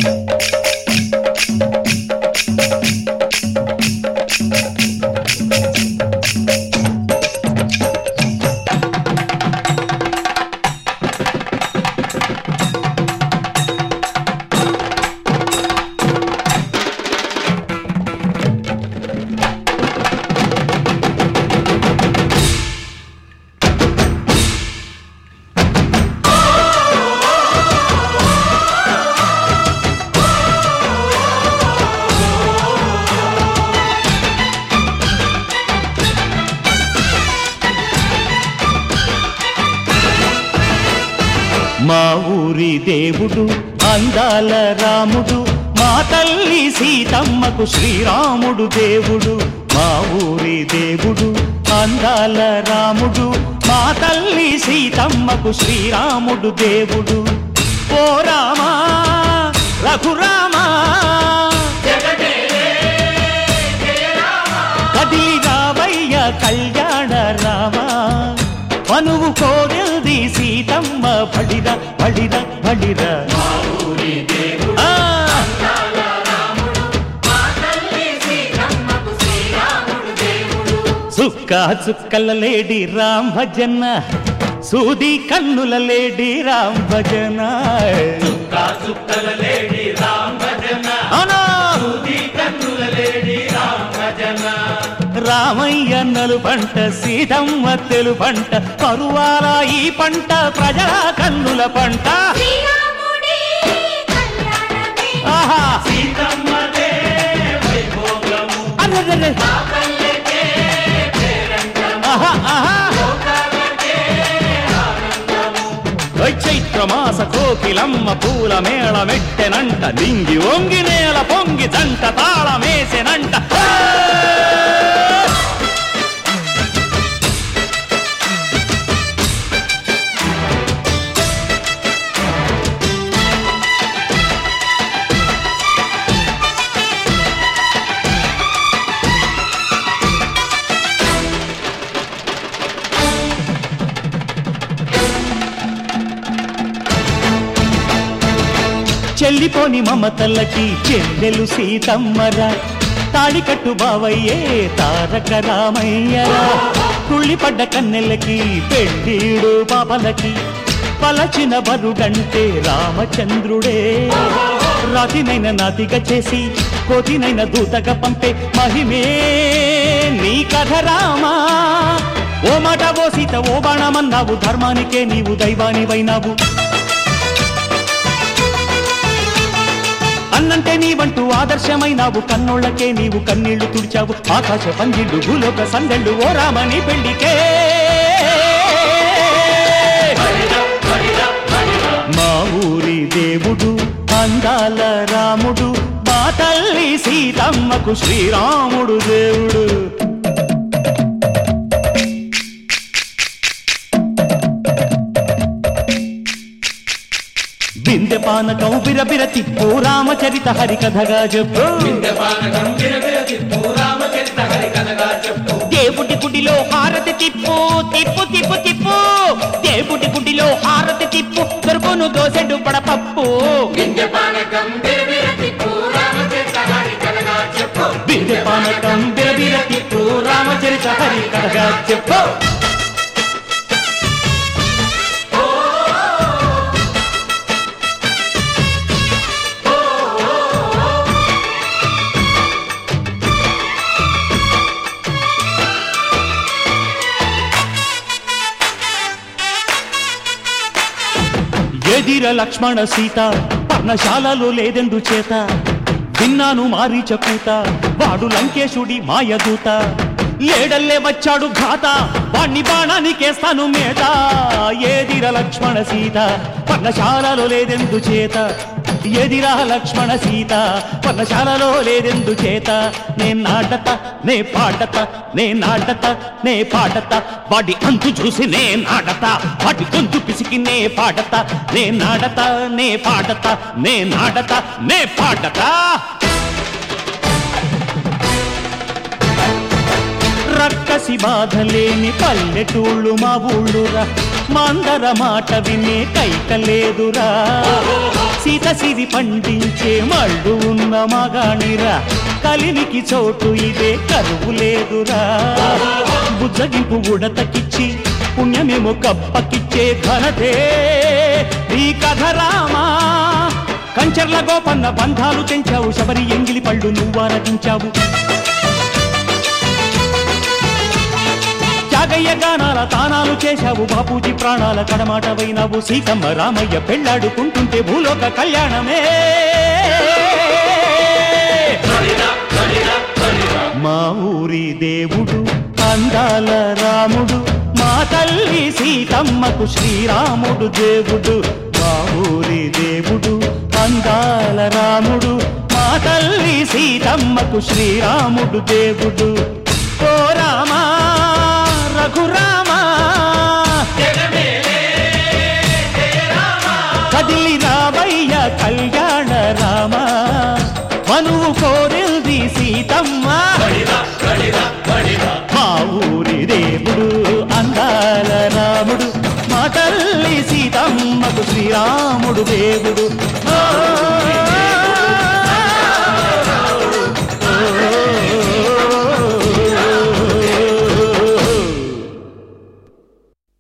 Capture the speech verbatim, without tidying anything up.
మా ఊరి దేవుడు అందాల రాముడు, మా తల్లి సీతమ్మకు శ్రీరాముడు దేవుడు. మా ఊరి దేవుడు అందాల రాముడు, మా తల్లి సీతమ్మకు శ్రీరాముడు దేవుడు. ఓ రామా రఘురామా కదిలి రావయ్య కళ్యాణ రామా, మనువు కోరింది సీతమ్మ బడిరా బడిరా బడిరా. చుక్క చుక్కల లేడి రామ్ భజన, సూది కన్నుల లేడి రామ్ భజన. చుక్క చుక్కల లేడి రామ్ భజన, సూది కన్నుల లేడి రామ్ భజన. రామయ్య నలు పంట సీతమ్మ తెలు పంట, పరువాల ఈ పంట ప్రజల కన్నుల పంట. ఆహా సీతమ్మదే వైభోగము, అరెరెరె. పల్లెకే పేరంటము, ఆహా ఆహా లోకాలకే ఆనందము. చైత్రమాస కోకిలమ్మ పూల మేళ మెట్టెనంట, నింగి వంగి నేల పొంగి జంట తాళమేసెనంట. చెల్లిపోని మమతలకి చెల్లెలు సీతమ్మరా, తాళికట్టు బావయ్యే తారక రామయ్యరా. తుళ్ళిపడ్డ కన్నెలకి పెళ్ళీడు పాపలకి, పలచిన బరుడంటే రామచంద్రుడే. రాతినైన నాతిగా చేసి కోతినైన దూతగా పంపే మహిమే నీ కథ రామా. ఓ మాట ఓ సీత ఓ బాణమన్నావు, ధర్మానికే నీవు దైవానివైనావు. అన్నంటే నీవంటూ ఆదర్శమైనావు, కన్నోళ్ళకే నీవు కన్నీళ్లు తుడిచావు. ఆకాశ పందిళ్ళు భూలోక సందళ్ళు ఓ రామని పెళ్లికే. మా ఊరి దేవుడు అందాల రాముడు, మా తల్లి సీతమ్మకు శ్రీరాముడు దేవుడు. బిందె పానకం బిరబిర తిప్పు రామచరిత హరికథగా చెప్పు. దేవుడి గుడిలో హారతి తిప్పు తిప్పు తిప్పు తిప్పు, దేవుడి గుడిలో హారతి తిప్పు, దొరుకును దోసెడు పడపప్పు. బిందె పానకం బిరబిర తిప్పు రామచరిత హరికథగా చెప్పు. ఎదిర లక్ష్మణ సీత పర్ణశాలలో లేదెందు చేత, విన్నాను మారీచ కూత వాడు లంకేశుడి మాయదూత. లేడల్లే వచ్చాడు ఘాత, వాణ్ణి బాణానికేస్తాను మేత. ఏదిర లక్ష్మణ సీత పర్ణశాలలో లేదెందు చేత, ఎదిరా లక్ష్మణ సీత పర్ణశాలలో లేదెందు చేత. నే నాటత నే పాటత నే నాటత నే పాటత, వాడి అంతు చూసి నే నాటత, వాడి గొంతు పిసికి నే పాటత. నే నాటత నే పాటత నే నాటత నే పాటత. రక్కసి బాధలేని పల్లెటూళ్ళు మా ఊళ్ళురా, మందర మాట వినే కైకలేదురా. సీత సిరి పండించే మళ్ళు ఉన్న మగాణిరా కలినికి చోటు ఇదే కరువు లేదురా బుజ్జగింపు ఉడతకిచ్చి పుణ్యమేమో కప్పకిచ్చే ఘనతే ఈ కథ రామా కంచర్ల గోపన్న బంధాలు తెంచావు శబరి ఎంగిలి పళ్ళు నువ్వారగించావు త్యాగయ్య గానాల తానాలు చేశావు బాపూజీ ప్రాణాల కడమాటవైనావు సీతమ్మ రామయ్య పెళ్ళాడుకుంటుంటే భూలోక కళ్యాణమే మా ఊరి దేవుడు అందాల రాముడు మా తల్లి సీతమ్మకు శ్రీరాముడు దేవుడు మా ఊరి దేవుడు అందాల రాముడు మా తల్లి సీతమ్మకు శ్రీరాముడు దేవుడు ఓ రామా రఘురామా కదిలి రామయ్య కళ్యాణ రామ మనువు కోరింది సీతమ్మ మా ఊరి దేవుడు అందాల రాముడు మా తల్లి సీతమ్మకు శ్రీరాముడు దేవుడు